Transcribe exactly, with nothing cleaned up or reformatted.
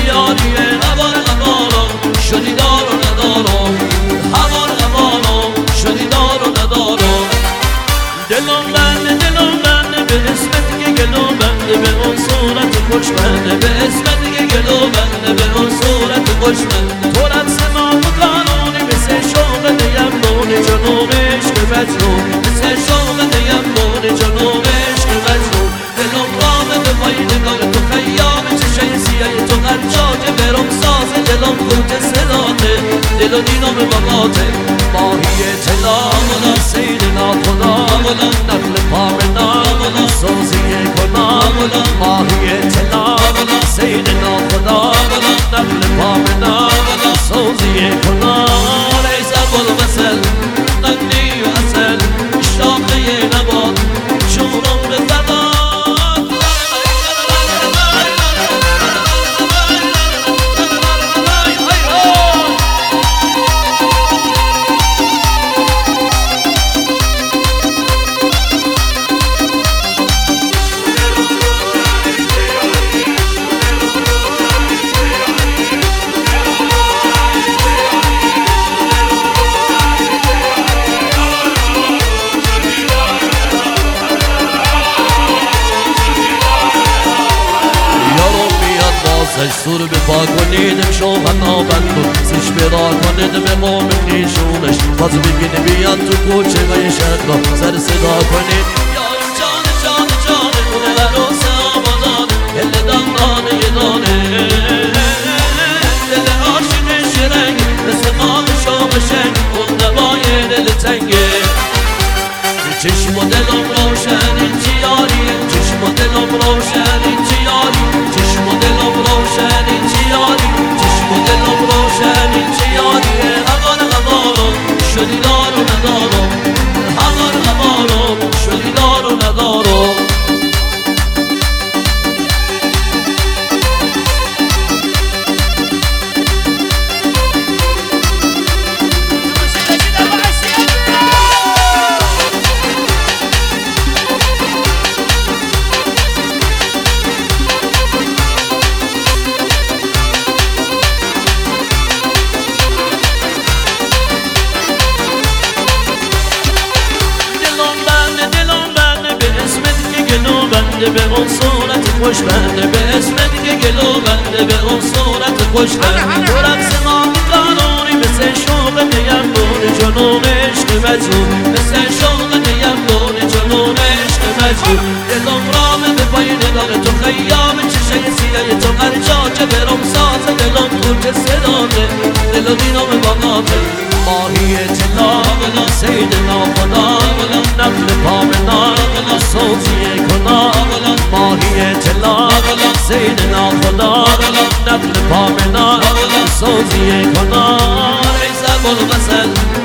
یاری هوار هوارا شدی دار و ندارا هوار هوارا شدی دار و ندارا دلم بنده دلم بنده به اسمت که گلو بنده به اون صورت خوش بنده به اسمت که گلو بنده به اون صورت خوش بنده تو رقص ما و قانونی مثل شوق دیم بون جنوب عشق مجنون مثل شوق دیم بون جنوب عشق مجنون دلم رامه به پای نگاه تو خیام چشای سیاه تو قرچاج برم ساز دلم قوت صداته دل و دینم باباته ماهی طلا مولا سیدنا خدا مولا نقل پامنا مولا سوزی کنا مولا ماهی طلا مولا سیدنا خدا مولا نقل پامنا مولا سوزی کنا لیس بالمثل نقلی و اصل شاخه نبات شورم به فدا سش سور به پا کنیدم شوهر نابندو سش برا کنیدم امام خیشونش باز بگین بیاد تو کوچه و شهرگاه سر صدا کنید یا جان جان جان اون عروس آبادانه دل دندانه یه دانه دل عاشق شرنگ مثل ماه شام شنگ اون دوای دل تنگه چشم و دلم روشن این چیاری چشم و دلم روشن این چیاری چشم و دلم روشن این چیاری چشم و دلم روشن این چیاری هوار هوارم شدی دار و ندارم هوار هوارم شدی دار و ندارم به اون صورت خوش بنده به اسمت که گلو بنده به اون صورت خوش بنده تو رقص ما قانونی مثل شوق دیم بون جنون عشق مجنون مثل شوق دیم بون جنون عشق مجنون دلم رامه به پای نگاه تو خیام چشای سیاه تو قرچاچه برم ساز دلم قوت صداته دل و دینم باقاته ماهی طلا بلا سیدنا خدا بلا نقل پامنا بلا سوزی کنا ماهی طلا بلا سیدنا خدا بلا نقل پامنا بلا سوزی کنا لیس بالمثل